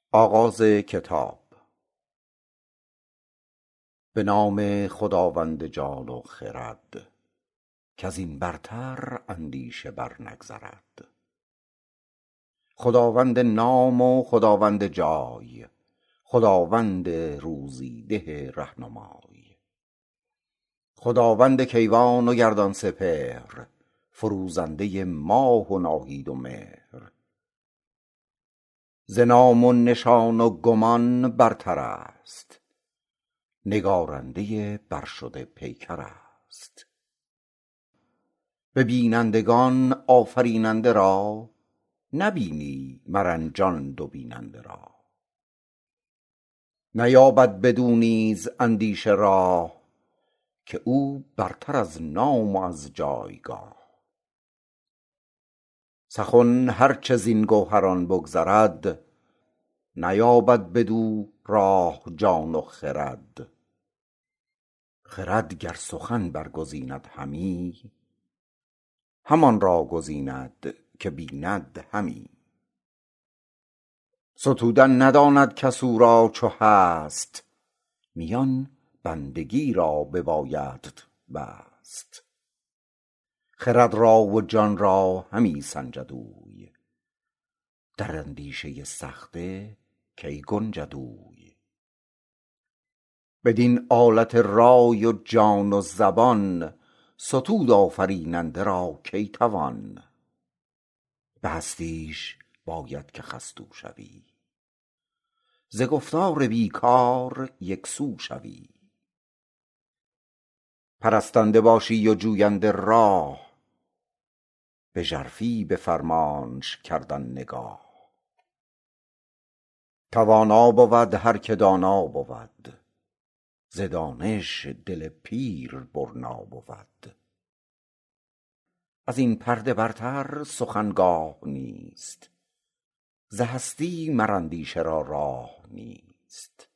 آغاز کتاب. به نام خداوند جان و خرد، کز این برتر اندیشه بر نگذرد. خداوند نام و خداوند جای، خداوند روزی ده رهنمای. خداوند کیوان و گردان سپهر، فروزنده ماه و ناهید و مهر. ز نام و نشان و گمان برتر است، نگارنده برشده پیکر است. به بینندگان آفریننده را، نبینی مرنجان دو بیننده را. نیابد بدو نیز اندیشه راه، که او برتر از نام و از جایگاه. سخن هرچه زین گوهران بگذرد، نیابد بدو راه جان و خرد. خرد گر سخن برگزیند همی، همان را گزیند که بیند همی. ستودن نداند کس او را چو هست، میان بندگی را ببایدت بست. خرد را و جان را همی سنجد اوی، در اندیشه سخته کی گنجد اوی. بدین آلت رای و جان و زبان، ستود آفریننده را کی توان. به هستیش باید که خستو شوی، ز گفتار بیکار یک سو شوی. پرستنده باشی و جوینده راه، به ژرفی به فرمانش کردن نگاه. توانا بود هر که دانا بود، ز دانش دل پیر برنا بود. از این پرده برتر سخنگاه نیست، ز هستی مر اندیشه را راه نیست.